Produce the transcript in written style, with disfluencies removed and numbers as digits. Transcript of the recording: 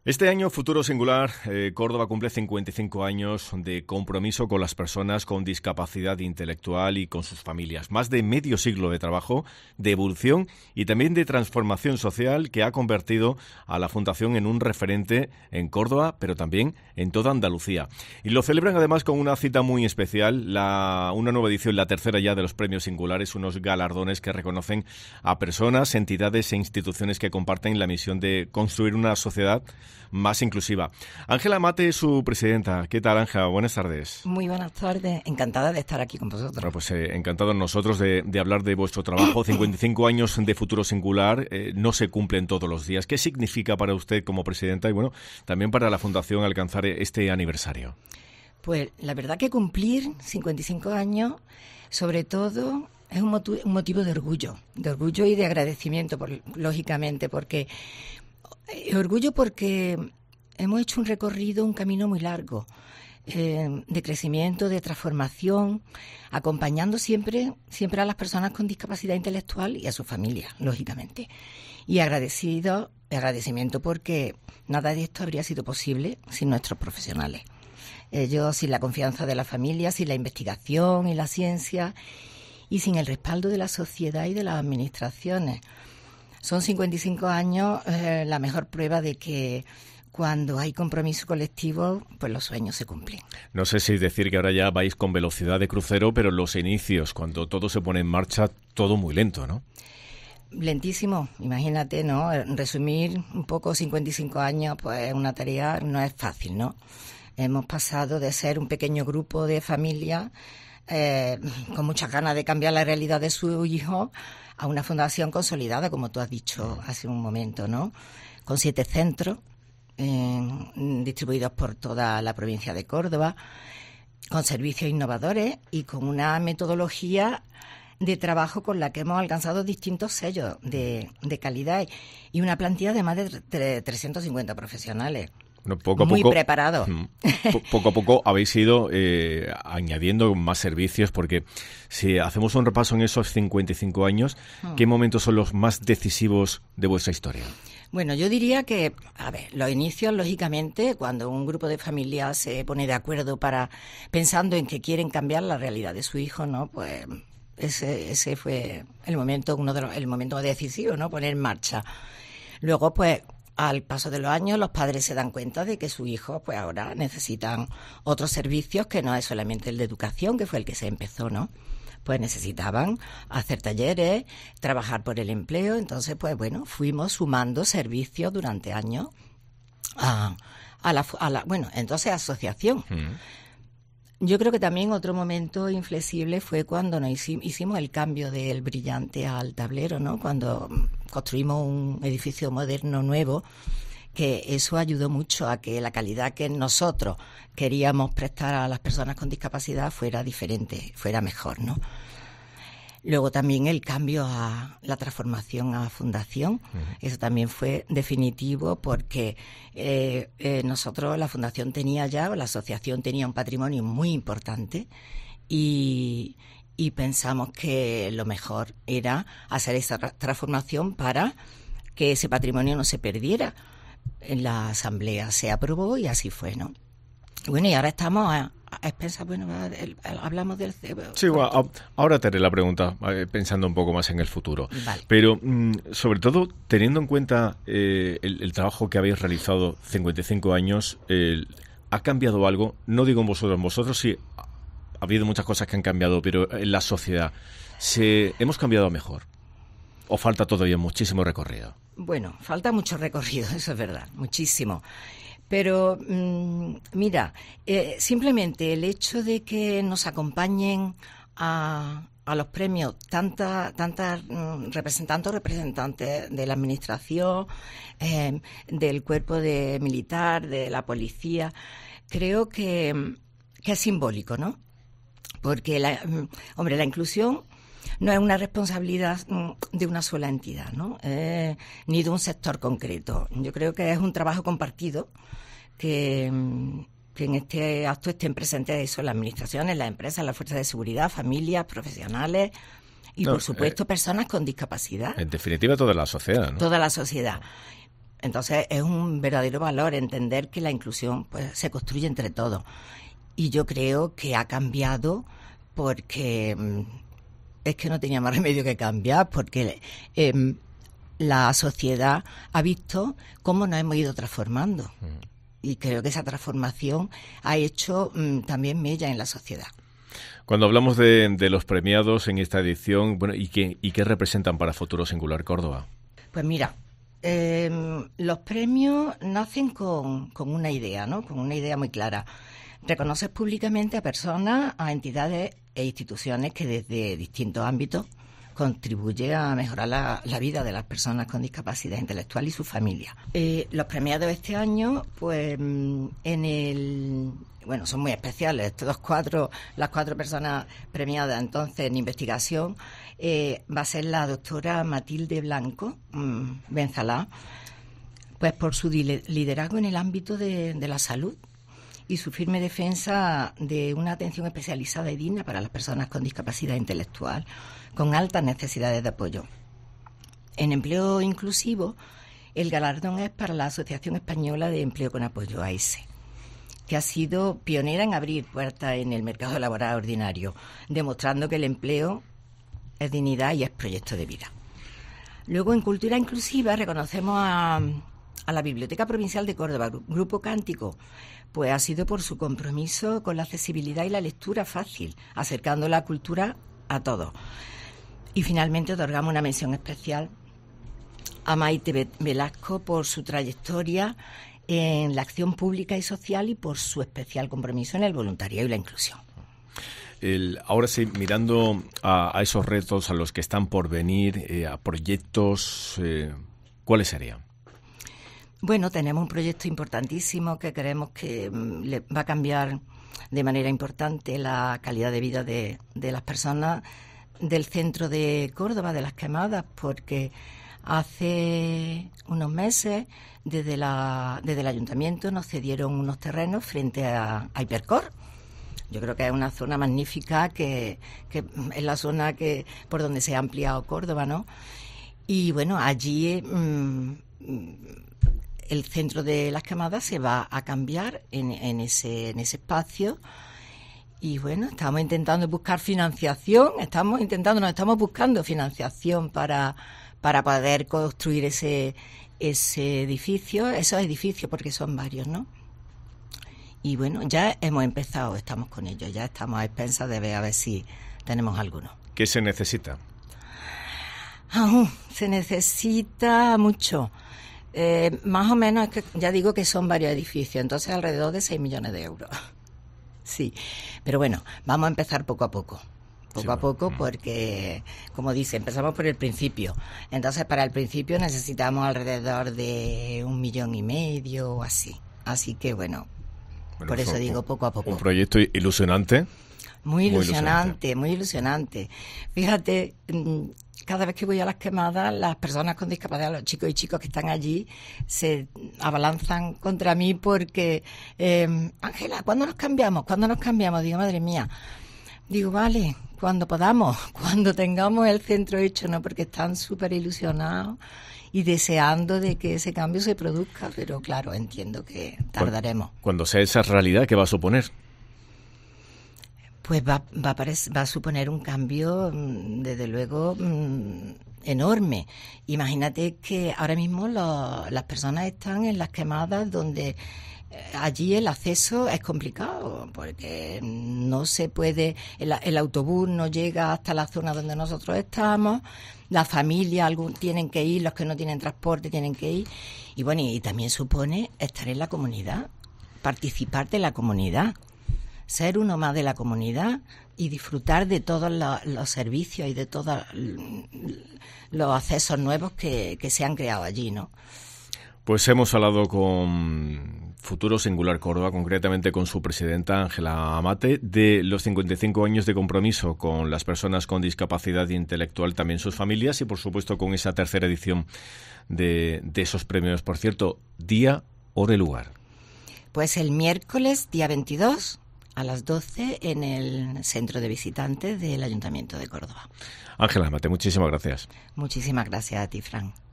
Este año, Futuro Singular, Córdoba cumple 55 años de compromiso con las personas con discapacidad intelectual y con sus familias. Más de medio siglo de trabajo, de evolución y también de transformación social que ha convertido a la Fundación en un referente en Córdoba, pero también en toda Andalucía. Y lo celebran además con una cita muy especial, una nueva edición, la tercera ya de los Premios Singulares, unos galardones que reconocen a personas, entidades e instituciones que comparten la misión de construir una sociedad más inclusiva. Ángela Mate es su presidenta. ¿Qué tal, Ángela? Buenas tardes. Muy buenas tardes. Encantada de estar aquí con vosotros. Bueno, pues encantados nosotros de hablar de vuestro trabajo. 55 años de Futuro Singular no se cumplen todos los días. ¿Qué significa para usted como presidenta y, bueno, también para la Fundación alcanzar este aniversario? Pues la verdad que cumplir 55 años, sobre todo, es un motivo de orgullo y de agradecimiento, lógicamente, porque hemos hecho un recorrido, un camino muy largo de crecimiento, de transformación, acompañando siempre a las personas con discapacidad intelectual y a sus familias, lógicamente. Y agradecimiento porque nada de esto habría sido posible sin nuestros profesionales. Ellos, sin la confianza de la familia, sin la investigación y la ciencia y sin el respaldo de la sociedad y de las administraciones. Son 55 años la mejor prueba de que cuando hay compromiso colectivo, pues los sueños se cumplen. No sé si decir que ahora ya vais con velocidad de crucero, pero los inicios, cuando todo se pone en marcha, todo muy lento, ¿no? Lentísimo, imagínate, ¿no? Resumir un poco 55 años, pues una tarea no es fácil, ¿no? Hemos pasado de ser un pequeño grupo de familias con muchas ganas de cambiar la realidad de su hijo a una fundación consolidada, como tú has dicho hace un momento, ¿no? Con 7 centros distribuidos por toda la provincia de Córdoba, con servicios innovadores y con una metodología de trabajo con la que hemos alcanzado distintos sellos de calidad y una plantilla de más de 350 profesionales. Bueno, poco a muy poco, preparado. Poco a poco habéis ido añadiendo más servicios, porque si hacemos un repaso en esos 55 años, ¿qué momentos son los más decisivos de vuestra historia? Bueno, yo diría que, los inicios, lógicamente, cuando un grupo de familias se pone de acuerdo pensando en que quieren cambiar la realidad de su hijo, ¿no? Pues ese fue el momento decisivo, ¿no? Poner en marcha. Luego, pues, al paso de los años, los padres se dan cuenta de que sus hijos, pues ahora necesitan otros servicios que no es solamente el de educación, que fue el que se empezó, ¿no? Pues necesitaban hacer talleres, trabajar por el empleo. Entonces, pues bueno, fuimos sumando servicios durante años entonces asociación. Yo creo que también otro momento inflexible fue cuando nos hicimos el cambio del brillante al tablero, ¿no? Cuando construimos un edificio moderno nuevo, que eso ayudó mucho a que la calidad que nosotros queríamos prestar a las personas con discapacidad fuera diferente, fuera mejor, ¿no? Luego también el cambio a la transformación a fundación, eso también fue definitivo porque nosotros, la fundación la asociación tenía un patrimonio muy importante y pensamos que lo mejor era hacer esa transformación para que ese patrimonio no se perdiera. En la asamblea se aprobó y así fue, ¿no? Bueno, y ahora estamos a expensas, hablamos del... Sí, bueno, ahora te haré la pregunta, pensando un poco más en el futuro. Vale. Pero, sobre todo, teniendo en cuenta el trabajo que habéis realizado 55 años, ¿ha cambiado algo? No digo en vosotros sí, ha habido muchas cosas que han cambiado, pero en la sociedad, ¿hemos cambiado a mejor? ¿O falta todavía muchísimo recorrido? Bueno, falta mucho recorrido, eso es verdad, muchísimo. Pero, mira, simplemente el hecho de que nos acompañen a los premios tantas representantes de la administración, del cuerpo militar, de la policía, creo que es simbólico, ¿no? Porque, la inclusión no es una responsabilidad de una sola entidad, ¿no? Ni de un sector concreto. Yo creo que es un trabajo compartido que en este acto estén presentes eso, las administraciones, las empresas, las fuerzas de seguridad, familias, profesionales y, por supuesto, personas con discapacidad. En definitiva, toda la sociedad, ¿no? Toda la sociedad. Entonces es un verdadero valor entender que la inclusión pues se construye entre todos. Y yo creo que ha cambiado porque es que no tenía más remedio que cambiar, porque la sociedad ha visto cómo nos hemos ido transformando. Y creo que esa transformación ha hecho también mella en la sociedad. Cuando hablamos de los premiados en esta edición, bueno, ¿y qué representan para Futuro Singular Córdoba? Pues mira, los premios nacen con una idea, ¿no? Con una idea muy clara. Reconocer públicamente a personas, a entidades e instituciones que desde distintos ámbitos contribuyen a mejorar la vida de las personas con discapacidad intelectual y sus familias. Los premiados este año, pues son muy especiales. Las cuatro personas premiadas entonces en investigación va a ser la doctora Matilde Blanco Benzalá, pues por su liderazgo en el ámbito de la salud y su firme defensa de una atención especializada y digna para las personas con discapacidad intelectual, con altas necesidades de apoyo. En empleo inclusivo, el galardón es para la Asociación Española de Empleo con Apoyo, AESE, que ha sido pionera en abrir puertas en el mercado laboral ordinario, demostrando que el empleo es dignidad y es proyecto de vida. Luego, en Cultura Inclusiva, reconocemos a la Biblioteca Provincial de Córdoba, Grupo Cántico, pues ha sido por su compromiso con la accesibilidad y la lectura fácil, acercando la cultura a todos. Y finalmente otorgamos una mención especial a Maite Velasco por su trayectoria en la acción pública y social y por su especial compromiso en el voluntariado y la inclusión. Ahora sí, mirando a esos retos, a los que están por venir, a proyectos, ¿cuáles serían? Bueno, tenemos un proyecto importantísimo que creemos que le va a cambiar de manera importante la calidad de vida de las personas del centro de Córdoba, de Las Quemadas, porque hace unos meses desde el ayuntamiento nos cedieron unos terrenos frente a Hipercor. Yo creo que es una zona magnífica, que es la zona por donde se ha ampliado Córdoba, ¿no? Y bueno, allí el centro de Las Quemadas se va a cambiar en ese espacio. Y bueno, estamos intentando buscar financiación, nos estamos buscando financiación para poder construir ese edificio, esos edificios, porque son varios, ¿no? Y bueno, ya hemos empezado, estamos con ellos, ya estamos a expensas de ver a ver si tenemos alguno. ¿Qué se necesita? Se necesita mucho. Más o menos, es que ya digo que son varios edificios, entonces alrededor de 6 millones de euros. Sí, pero bueno, vamos a empezar poco a poco. Poco a poco, porque, como dice, empezamos por el principio. Entonces, para el principio necesitamos alrededor de 1,5 millones o así. Así que, bueno, por eso digo poco a poco. Un proyecto ilusionante. Muy ilusionante. Fíjate, cada vez que voy a Las Quemadas, las personas con discapacidad, los chicos y chicas que están allí, se abalanzan contra mí porque, Ángela, ¿cuándo nos cambiamos? Digo, madre mía. Digo, vale, cuando podamos, cuando tengamos el centro hecho, ¿no? Porque están súper ilusionados y deseando de que ese cambio se produzca, pero claro, entiendo que tardaremos. Cuando sea esa realidad, ¿qué va a suponer? Pues va a suponer un cambio, desde luego, enorme. Imagínate que ahora mismo las personas están en Las Quemadas, donde allí el acceso es complicado, porque no se puede, el autobús no llega hasta la zona donde nosotros estamos, las familias tienen que ir, los que no tienen transporte tienen que ir, y bueno, y también supone estar en la comunidad, participar de la comunidad, ser uno más de la comunidad y disfrutar de todos los servicios y de todos los accesos nuevos que se han creado allí, ¿no? Pues hemos hablado con Futuro Singular Córdoba, concretamente con su presidenta Ángela Amate, de los 55 años de compromiso con las personas con discapacidad intelectual, también sus familias, y por supuesto con esa tercera edición de esos premios. Por cierto, día, hora y lugar. Pues el miércoles, día 22, a las 12, en el centro de visitantes del Ayuntamiento de Córdoba. Ángela Amate, muchísimas gracias. Muchísimas gracias a ti, Fran.